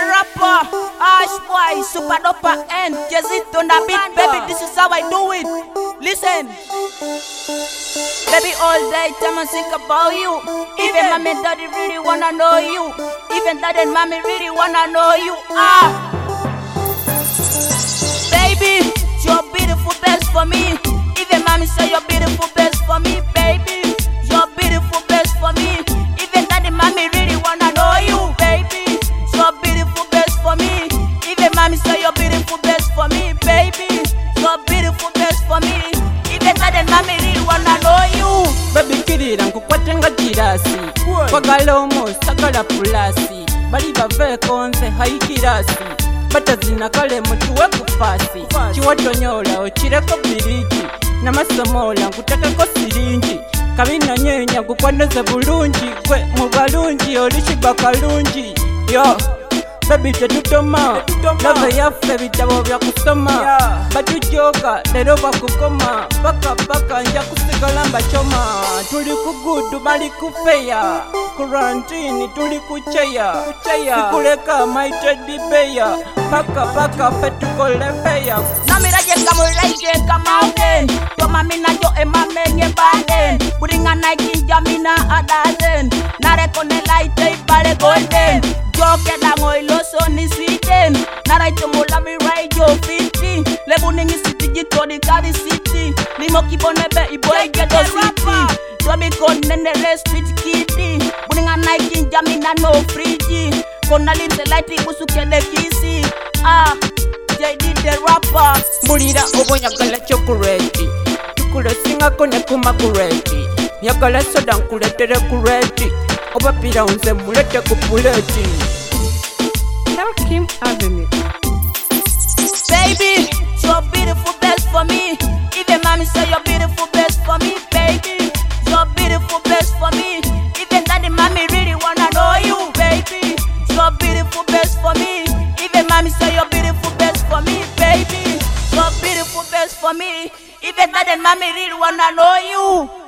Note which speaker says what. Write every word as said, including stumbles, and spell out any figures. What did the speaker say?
Speaker 1: rapper, Ash Boy, Super Dopa, and Jazit on the beat, baby. This is how I do it. Listen, baby, all day time I think about you. Even mommy and daddy really wanna know you. Even daddy and mommy really wanna know you. Ah, baby, you're beautiful best for me. Even mommy say you're beautiful best for me, baby. You're beautiful best for me. Even daddy, mommy really wanna know you, baby. You're beautiful best for me. Even mommy say you're beautiful best for me, baby. You're beautiful best for me. Even daddy and mommy really wanna know you.
Speaker 2: Baby kirira nkukwate nga girasi kwagala omo sagala pulasi bali baveeko nze hayi kirasi batazina kale mutuwe ku fasi kiwatonyola okireko biriki namasomola nkutekeko siringi kabina nyenya gukwaneze bulungi gwe mu balungi olishiba kalungi yo baby tetutoma love yaffe bitabo bya kusoma batujoga lero bakukoma paka paka nja kusigala mbachoma tuli ku good bali ku fair quarantine tuli ku cheya sikuleka my teddy bear paka paka fetukole fair
Speaker 1: namiraje kamuraje kamauden toma mina yo emamenye banden buringa nike jamina adazen nare kone light bale golden joke da ngoilo soni sweden nara itomo la mi right yo fifty lebuningi city jitodi kari city limo kibone be iboy gedo city Tobi konene le street kitty buringa nike jamina no free kona limse light busukele kisi ah J D the rapper
Speaker 2: mulira obonyagala chocolate tukule singa kone kuma kureti nyagala soda nkuletere kureti obapira unze mulete ku puleti
Speaker 3: Kim Avenue.
Speaker 1: Baby, you're beautiful best for me. Even mommy say you're beautiful best for me, baby. You're beautiful best for me. Even daddy mommy really wanna know you, baby. You're beautiful best for me. Even mommy say you're beautiful best for me, baby. You're beautiful best for me. Even daddy and mommy really wanna know you.